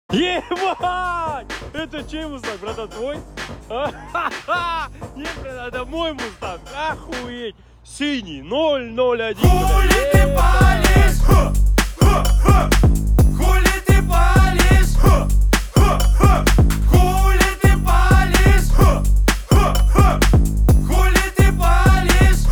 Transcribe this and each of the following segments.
Ебать! Это чей мустанг, братан, твой? Нет, братан, это мой мустанг. Охуеть! Синий, 001. Хули ты палишь? Хули ты палишь? Хули ты палишь? Хули ты палишь?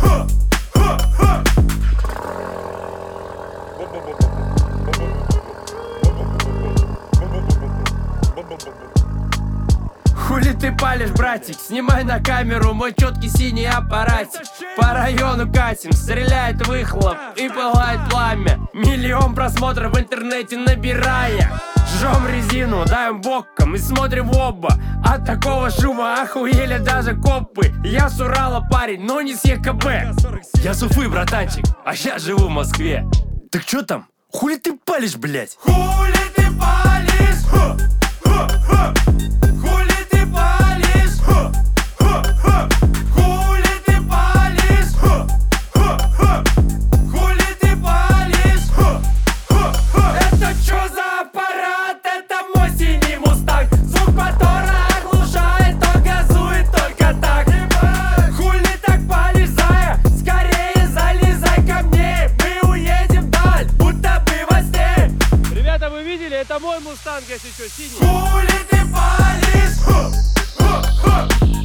Хули ты палишь, братик? Снимай на камеру мой четкий синий аппаратик. По району катим, стреляет выхлоп и пылает пламя. Миллион просмотров в интернете набирая. Жжем резину, даем боком и смотрим в оба. От такого шума охуели даже копы. Я с Урала парень, но не с ЕКБ. Я с Уфы, братанчик, а я живу в Москве. Так чё там? Хули ты палишь, блять? Хули ты палишь? Хули ты палишь? Хули ты палишь? Хули ты палишь? Это чё за аппарат? Это мой синий мустанг. Звук мотора оглушает, он газует только так. Хули так палишь, зая? Скорее залезай ко мне. Мы уедем вдаль, будто бы во сне. Ребята, вы видели? Это мой мустанг, если что, синий. Хули ты палишь?